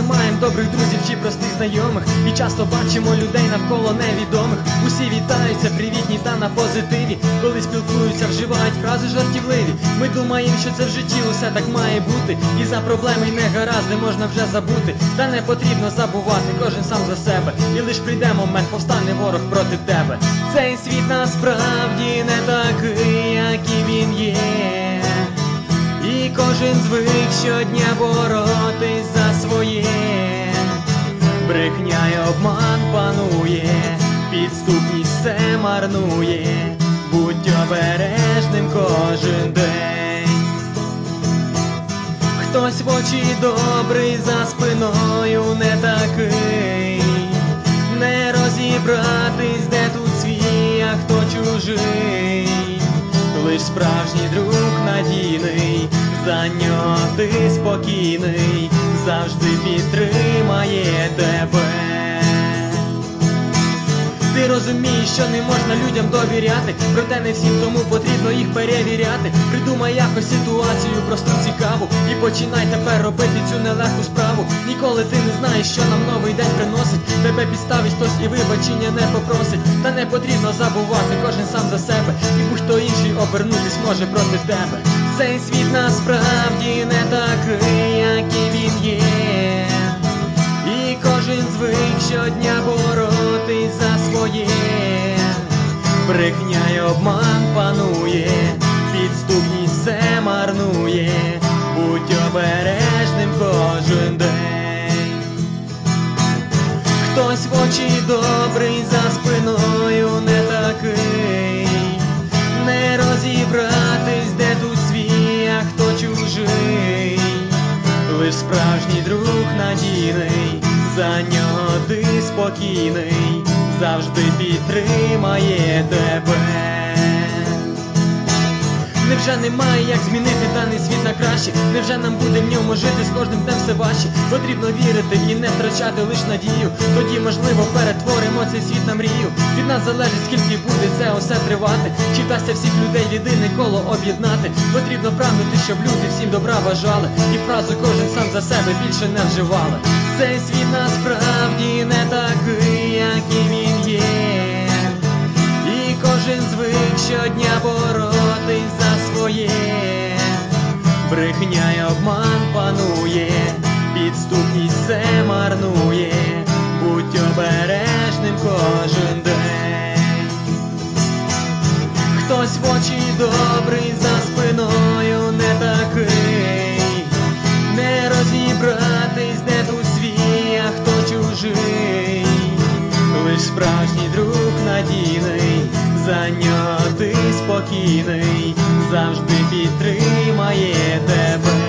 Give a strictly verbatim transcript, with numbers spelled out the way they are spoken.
маємо добрих друзів чи простих знайомих, і часто бачимо людей навколо невідомих. Усі вітаються, привітні та на позитиві. Коли спілкуються, вживають фрази жартівливі. Ми думаємо, що це в житті усе так має бути, і за проблеми й негаразди можна вже забути. Та не потрібно забувати, кожен сам за себе, і лиш прийде момент, повстане ворог проти тебе. Цей світ насправді не такий, який він є, і кожен звик щодня боротись за своє. Брехня й обман панує, підступність все марнує. Будь обережним кожен день. Хтось в очі добрий, за спиною не такий. Не розібратись, де тут свій, а хто чужий. Лиш справжній друг надійний, за нього ти спокійний, завжди підтримає тебе. Ти розумієш, що не можна людям довіряти, проте не всім, тому потрібно їх перевіряти. Придумай якось ситуацію просту, цікаву, і починай тепер робити цю нелегку справу. Ніколи ти не знаєш, що нам новий день приносить. Тебе підставить хтось і вибачення не попросить. Та не потрібно забувати, кожен сам за себе, і будь-хто інший обернутись може проти тебе. Цей світ насправді не такий, який він є, і кожен звик щодня боротись за своє. Брехня й обман панує, підступність все марнує. Будь обережним кожен день. Хтось в очі добрий, за спиною не такий. Не розібратись, де тут свій, а хто чужий. Лиш справжній друг надійний, за нього ти спокійний, завжди підтримає тебе. Невже немає як змінити даний світ на краще? Невже нам буде в ньому жити з кожним днем все важче? Потрібно вірити і не втрачати лиш надію. Тоді можливо перетворимо цей світ на мрію. Від нас залежить, скільки буде це усе тривати. Чи вдасться всіх людей в єдине коло об'єднати? Потрібно прагнути, щоб люди всім добра бажали, і фразу кожен сам за себе більше не вживали. Цей світ насправді не такий, який він є, і кожен звик щодня боротись за своє. Брехня й обман панує, підступність все марнує. Будь обережним кожен день. Хтось в очі добрий, за спиною не такий. Не розібратись, де тут свій, а хто чужий. Лиш справжній друг надійний, за нього ти спокійний, завжди підтримає тебе.